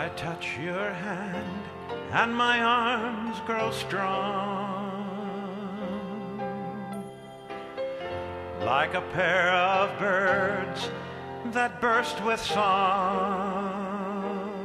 I touch your hand and my arms grow strong, like a pair of birds that burst with song.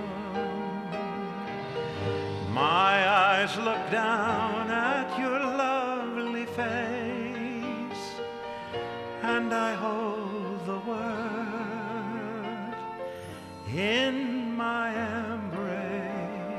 My eyes look down at your lovely face, and I hold the world in my embrace.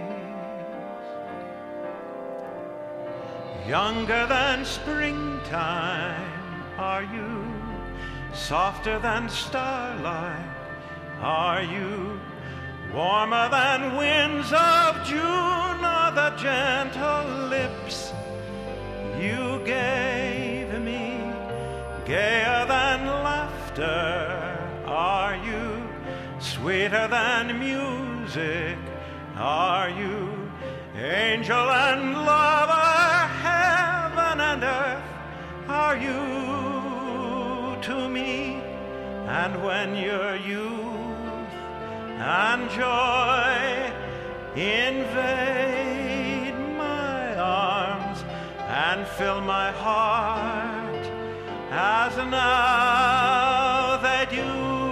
Younger than springtime are you, softer than starlight are you, warmer than winds of June are the gentle lips you gave me, gayer than laughter are you, sweeter than music are you, angel and lover, heaven and earth are you to me. And when your youth and joy invade my arms and fill my heart as now they do,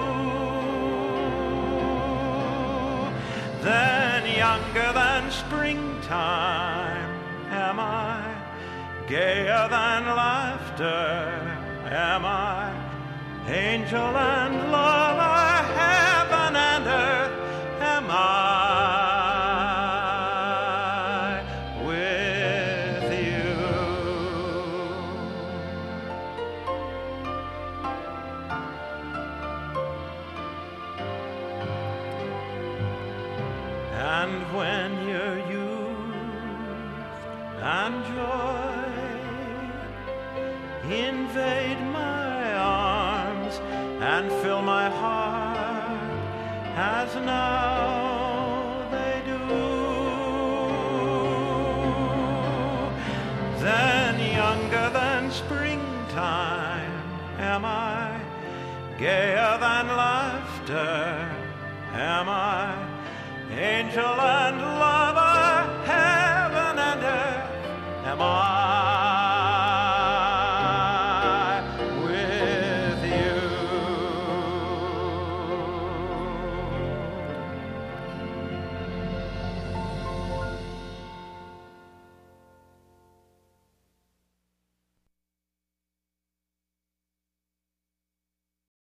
then younger than springtime am I, gayer than laughter am I, angel and lover, heaven and earth am I with you. And when your youth and joy invade my arms and fill my heart as now they do, then younger than springtime am I, gayer than laughter am I, angel and lover, heaven and earth am I.